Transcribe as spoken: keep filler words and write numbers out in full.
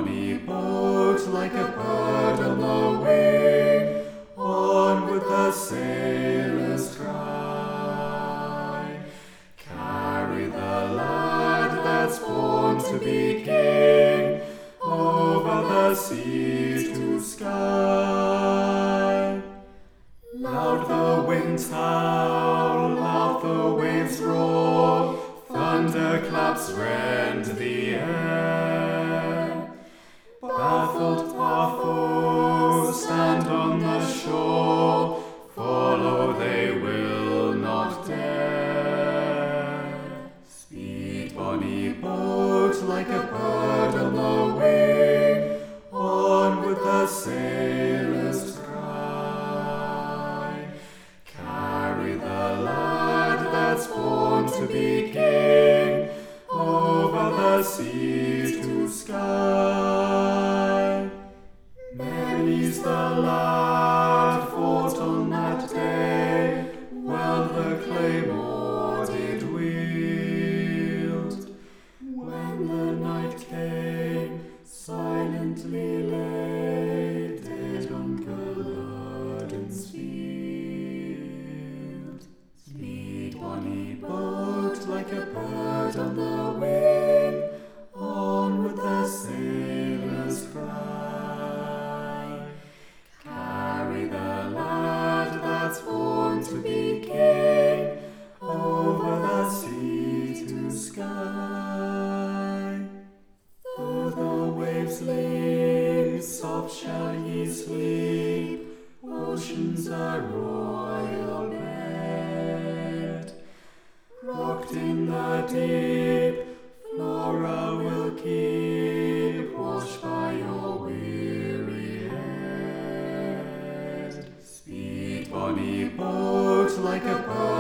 bonny boat, like a bird on the wing, onward the sailors cry. Carry the lad that's born to be king, over the sea to sky. Loud the winds howl, loud the waves roar, thunderclaps rend the air. Baffled our foes stand on the shore, follow they will not dare. Speed, bonny boat, like a bird on the wing, onward the sailors cry. Carry the lad that's born to be king, over the sea to sky. Many's the lad fought on that day, while the claymore did wield. When the night came, silently lay dead on Culloden's field. Speed, bonny boat, like a bird on the wing, onward the sailors cry. Carry the lad that's born to be king, over the sea to sky. Though the waves leap, soft shall ye sleep, ocean's a royal bed. Rocked in the deep, Flora will keep watch by your weary head. Speed, bonny boat, like a bird